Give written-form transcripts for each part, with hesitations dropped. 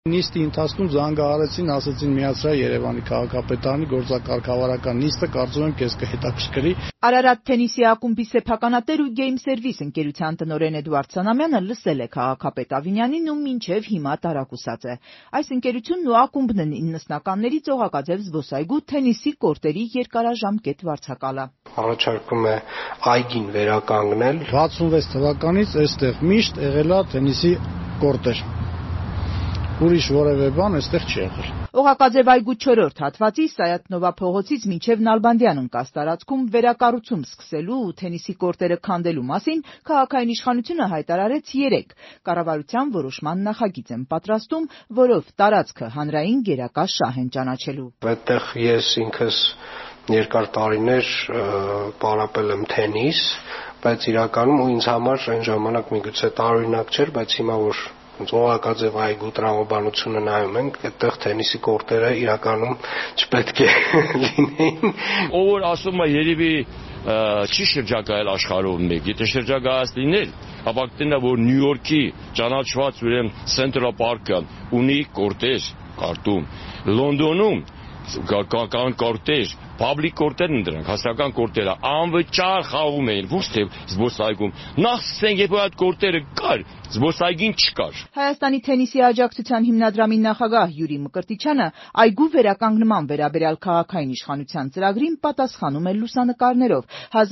Նիստի ընթացքում զանգահարեցին, ասեցին միացրա Երևանի քաղաքապետարանի գործակարգավարական նիստը, կարծում եմ քեզ կհետաքրքրի։ Արարատ թենիսի ակումբի սեփականատեր ու Game Service ընկերության տնօրեն Էդուարդ Սանամյանը լսել է քաղաքապետ Ավինյանին ու մինչև հիմա տարակուսած է։ Այս ընկերությունն ու ակումբն են 90-ականներից Օղակաձև զբոսայգու թենիսի կորտերի երկարաժամկետ վարձակալը։ Առաջարկում է այգին վերականգնել։ 66 թվականից այստեղ միշտ եղել է թենիսի կորտեր։ Ուրիշ որևէ բան այստեղ չի եղել։ Օղակաձև այգու 4-րդ հատվածի Սայաթնովա փողոցից մինչև Նալբանդյան ընկած տարածքում վերակառուցում սկսելու ու թենիսի կորտերը քանդելու մասին քաղաքային իշխանությունը հայտարարեց 3 կառավարության որոշման նախագիծ են պատրաստում, որով տարածքը հանրային գերակա շահ են ճանաչելու։ Այդտեղ ես ինքս երկար տարիներ պարապել եմ թենիս, բայց իրականում ու ինձ համար այն ժամանակ միգուցե տարօրինակ չէր, բայց հիմա որ Օղակաձև այգու տրամաբանությունը նայում ենք, այդտեղ թենիսի կորտերը իրականում չպետք է լինեին։ Ով որ ասում է երևի չի շրջագայել աշխարհով մեկ, եթե շրջագայած լիներ, ապա կտենա որ Նյու Յորքի ճանաչված ուրեմն Central Park-ը ունի կորտեր կարտում, Լոնդոնում կան կորտեր, public կորտերն են դրանք, հասարակական կորտերը անվճար խաղում էին, ոչ թե զբոսայգում։ Նախ ասենք երբ այդ կորտերը կար, զբոսայգին չկար։ Հայաստանի թենիսի աջակցության հիմնադրամի նախագահ Յուրի Մկրտիչյանը այգու վերականգնման վերաբերյալ քաղաքային իշխանության ծրագրին պատասխանում է լուսանկարներով։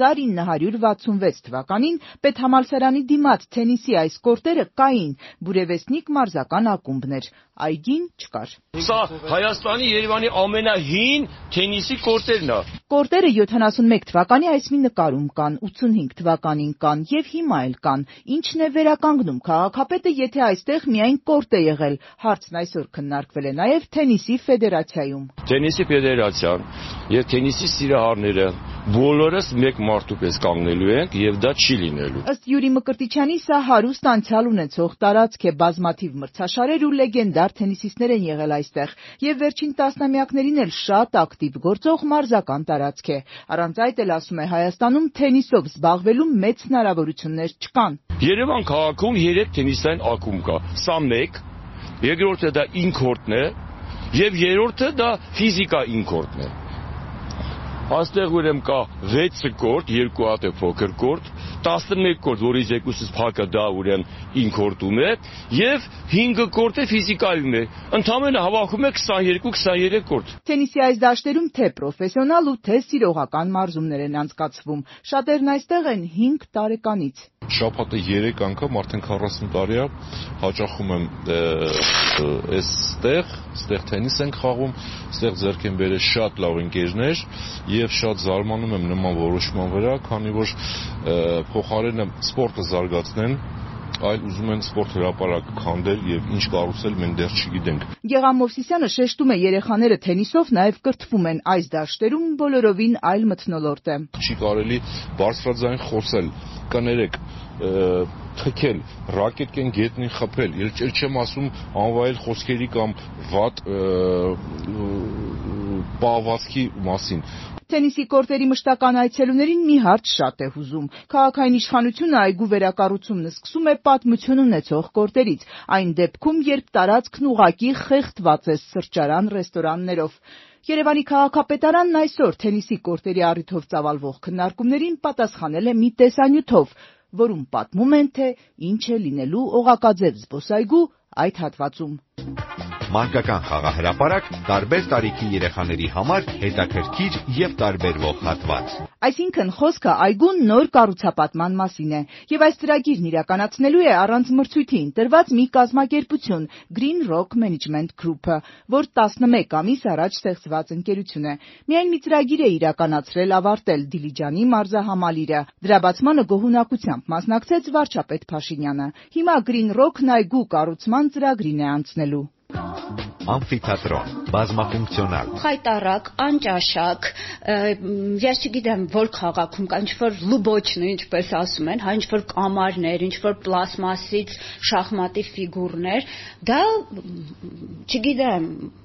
1966 թվականին Պետհամալսարանի դիմաց թենիսի այս կորտերը կային, Բուրևեստնիկ մարզական ակումբն էր, այգին չկար։ Սա Հայաստանի Երևանի ամենահին թենիսի կորտերն է։ Կորտերը 71 թվականի այս մի նկարում կան, 85 թվականին կան եւ հիմա էլ կան։ Ինչն է վերականգնում քաղաքապետը, եթե այստեղ միայն կորտ է եղել։ Հարցն այսօր քննարկվել է նաեւ թենիսի ֆեդերացիայում։ Թենիսի ֆեդերացիան եւ թենիսի սիրահարները բոլորս մեկ մարդու պես կանգնելու ենք եւ դա չի լինելու։ Ըստ Յուրի Մկրտիչյանի սա հարուստ անցյալ ունեցող տարածք է, բազմաթիվ մրցաշարեր ու լեգենդար թենիսիստներ են եղել այստեղ եւ վերջին տասնամյակներին էլ շատ ակտիվ գործող մարզական տարածք է։ Առանց այդ էլ ասում է Հայաստանում թենիսով զբաղվելու մեծ հնարավորություններ չկան։ Երևան քաղաքում 3 թենիսային ակումբ կա։ Սա մեկ, երկրորդը դա ինքորտն է եւ երրորդը դա ֆիզիկա ինքորտն է։ Այստեղ ուրեմն կա 6 կորտ, 2 հատ է փոքր կորտ, 11 կորտ, որից 2-ից փակը դա ուրեմն ինքորտում է, եւ 5 կորտ է ֆիզիկայում է։ Ընդամենը հավաքում է 22-23 կորտ։ Թենիսի այս դաշտերում թե պրոֆեսիոնալ ու թե սիրողական մարզումներ են անցկացվում։ Շատերն այստեղ են 5 տարեկանից։ Շաբաթը 3 անգամ արդեն 40 տարի է հաճախում եմ այստեղ թենիս ենք խաղում, այստեղ ձեռք են բերել շատ լավ ընկերներ եւ շատ զարմանում եմ նման որոշման վրա, քանի որ փոխարենը սպորտը զարգացնեն, այլ ուզում են սպորտ հրապարակ քանդել եւ ինչ կառուցել մենք դեռ չգիտենք։ Գեղամ Մովսիսյանը շեշտում է երեխաները թենիսով նաեւ կրթվում են այս դաշտերում բոլորովին այլ մթնոլորտ է։ Չի կարելի բարձրաձայն խոսել, կներեք թքել, ռակետկեն գետնին խփել, ել չեմ ասում անվայել խոսքերի կամ վատ պահվածքի մասին։ Թենիսի կորտերի մշտական այցելուներին մի հարց շատ է հուզում։ Քաղաքային իշխանությունը այգու վերակառուցումն սկսում է պատմություն ունեցող կորտերից, այն դեպքում, երբ տարածքն ուղղակի խեղդված է սրճարան, ռեստորաններով։ Երևանի քաղաքապետարանն այսօր թենիսի կորտերի առիթով ծավալվող քննարկումներին պատասխանել է մի տեսանյութով, որում պատմում են, թե ինչ է լինելու Օղակաձև զբոսայգու այդ հատվածում։ Մանկական խաղահրապարակ տարբեր տարիքի երեխաների համար հետաքրքիր եւ տարբերվող հատված։ Այսինքն խոսքը այգու նոր կառուցապատման մասին է, եւ այս ծրագիրն իրականացնելու է առանց մրցույթի ընտրված մի կազմակերպություն Green Rock Management Group-ը, որ 11 ամիս առաջ ստեղծված ընկերություն է։ Միայն մի ծրագիր է իրականացրել ավարտել Դիլիջանի մարզահամալիրը։ Դրա բացմանը գոհունակությամբ մասնակցեց վարչապետ Փաշինյանը։ Հիմա Green Rock-ն այգու կառուցման ծրագրին է անցնելու։ Ամֆիթատրոն, բազմաֆունկցիոնալ։ Խայտարակ, անճաշակ, ես չգիտեմ որ քաղաքում կա ինչ-որ լուբոչն, ինչպես ասում են, հա ինչ-որ կամարներ, ինչ-որ պլաստմասից շախմատի ֆիգուրներ, դա չգիտեմ,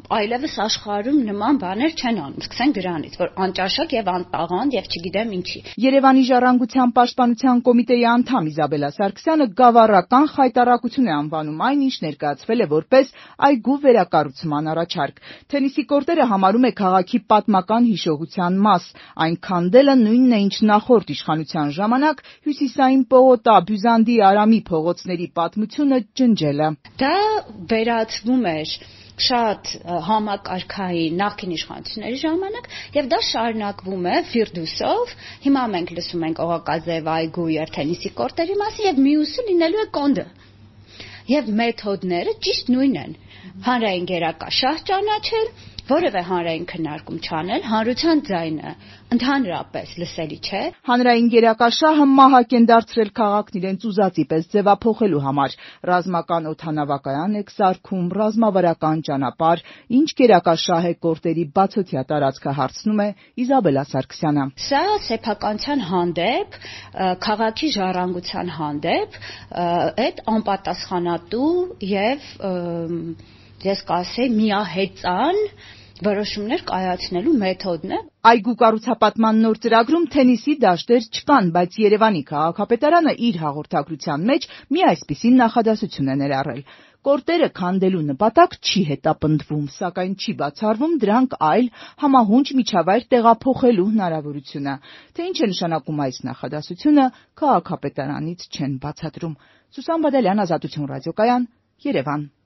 այլևս աշխարհում նման բաներ չեն անում։ Սկսենք դրանից, որ անճաշակ եւ անտաղանդ եւ չգիտեմ ինչի։ Երևանի ժառանգության պաշտպանության կոմիտեի անդամ Իզաբելա Սարգսյանը գավառական խայտառակություն է անվանում այն, ինչ ներկայացվել է որպես այգու վերակառուցման առաջարկ։ Թենիսի կորտերը համարում է քաղաքի պատմական հիշողության մաս։ Այն քանդելը նույնն է, ինչ նախորդ իշխանության ժամանակ Հյուսիսային պողոտա, Բյուզանդի, Արամի փողոցների պատմությունը ջնջելը։ Դա վերածվում էր շատ համակարգային նախկին իշխանությունների ժամանակ եւ դա շարունակվում է Ֆիրդուսով։ Հիմա մենք լսում ենք Օղակաձև այգու եւ թենիսի կորտերի մասին եւ մյուսը լինելու է Կոնդը։ Եվ մեթոդները ճիշտ նույնն են։ Հանրային գերակաշահ ճանաչել, որևէ հանրային քննարկում չանել, հանրության ձայնը ընդհանրապես լսելի չէ։ Հանրային գերակաշահը մահակ են դարձրել քաղաքն իրենց ուզածի պես ձևափոխելու համար։ Ռազմական օդանավակայան է սարքում, ռազմավարական ճանապարհ, ինչ գերակաշահ է կորտերի բացօթյա տարածքը, հարցնում է Իզաբելա Սարգսյանը։ Սա սեփականության հանդեպ, քաղաքի ժառանգության հանդեպ այդ անպատասխանատու եւ ես կասեի միահեծան որոշումներ կայացնելու մեթոդն է։ Այգու կառուցապատման նոր ծրագրում թենիսի դաշտեր չկան, բայց Երևանի քաղաքապետարանը իր հաղորդագրության մեջ մի այսպիսի նախադասություն է ներառել. Կորտերը քանդելու նպատակ չի հետապնդվում, սակայն չի բացառվում դրանք այլ համահունչ միջավայր տեղափոխելու հնարավորությունը։ Թե ինչ է նշանակում այս նախադասությունը, քաղաքապետարանից չեն բացատրում։ Սուսան Բադալյան, Ազատություն ռադիոկայան, Երևան։